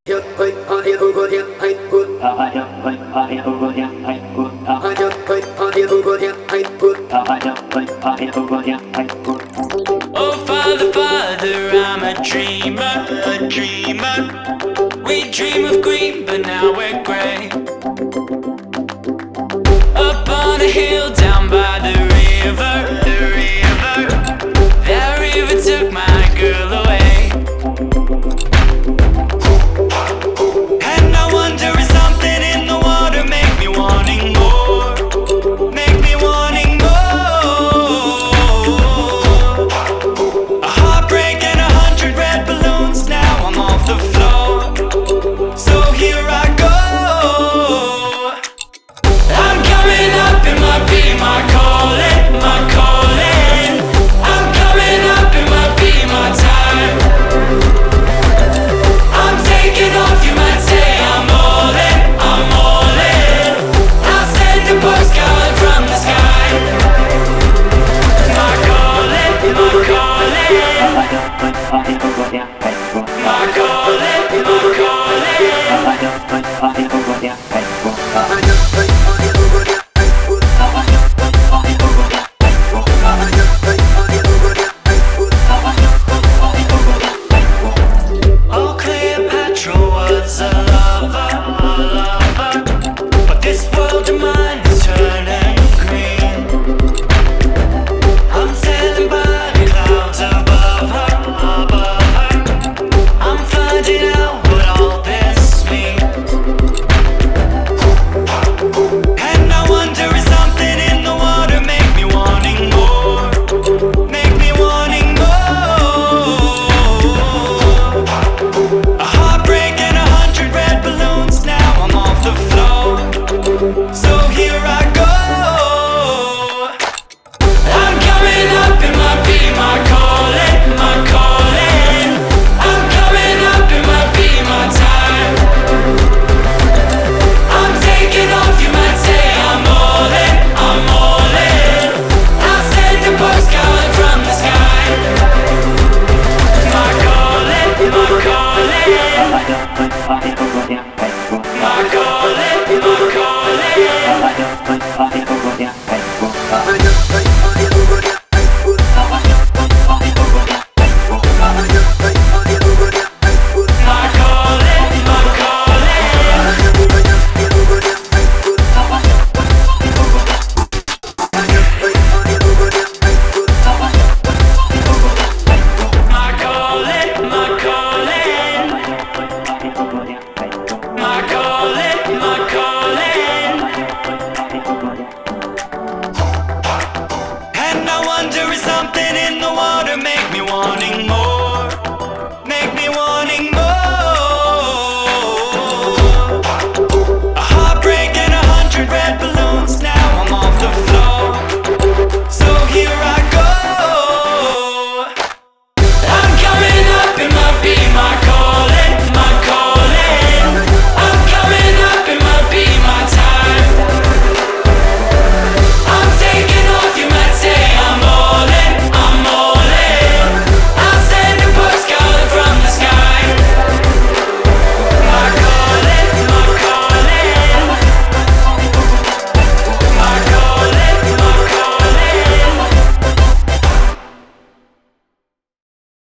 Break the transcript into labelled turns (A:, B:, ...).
A: Oh, Father, Father, I'm a dreamer, a dreamer. We dream of green, but now we're gray. Up on a hill down by the river, the river. That river took my girl away. And I wonder if something in the water make me wanting more, make me wanting more. A heartbreak and 100 red balloons, now I'm off the floor. So here I go. I'm coming up in my beat, my calling, my calling. I'm coming up in my beat, my time. I'm taking off, you might say I'm all in, I'm all in. I'll send a postcard from the sky. My calling, my calling. My calling, my Oh, Cleopatra was a lover, but this world of mine is turning green. I'm sailing by the clouds above her, above her. I'm finding out what all this means. And I wonder if something in the water make me wanting more, make me wanting more. A heartbreak and 100 red balloons, now I'm off the floor. So here I go. I'm coming up in my beat, my calling, my calling. I'm coming up in my beat, my time. I'm taking off, you might say I'm all in, I'm all in. I'll send a postcard from the sky. My calling, my calling. My calling.